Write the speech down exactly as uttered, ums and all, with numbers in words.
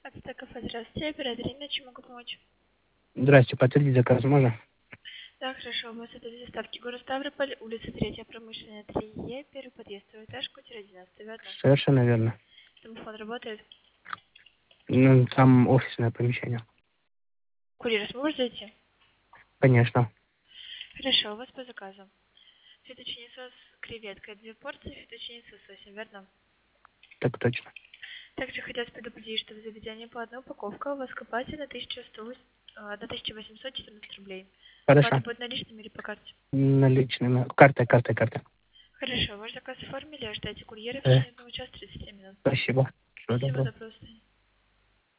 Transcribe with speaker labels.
Speaker 1: Ацтек кафе, здравствуйте. Оператор Инна, чем могу помочь?
Speaker 2: Здрасте, подтвердить заказ можно?
Speaker 1: Да, хорошо. У вас это доставки. Город Ставрополь, улица третья, промышленная, три Е, первый подъезд, второй этаж, квартира одиннадцать, верно?
Speaker 2: Совершенно верно.
Speaker 1: Домофон работает.
Speaker 2: Ну, там офисное помещение.
Speaker 1: Курьер сможет зайти?
Speaker 2: Конечно.
Speaker 1: Хорошо, у вас по заказу. Фетучини сос с креветкой, две порции, фетучини с лососем, верно?
Speaker 2: Так точно.
Speaker 1: Также хотят предупредить, что в заведении по одной упаковке у вас копайте на тысячу сто, на тысячу восемьсот четырнадцать рублей. Оплата
Speaker 2: Хорошо.
Speaker 1: будет наличными или по карте?
Speaker 2: Наличными. Картой, картой, картой.
Speaker 1: Хорошо, ваш заказ оформили, ожидайте курьера в
Speaker 2: Э,
Speaker 1: течение одного часа тридцати минут.
Speaker 2: спасибо. Всего
Speaker 1: Всего
Speaker 2: доброго.
Speaker 1: доброго.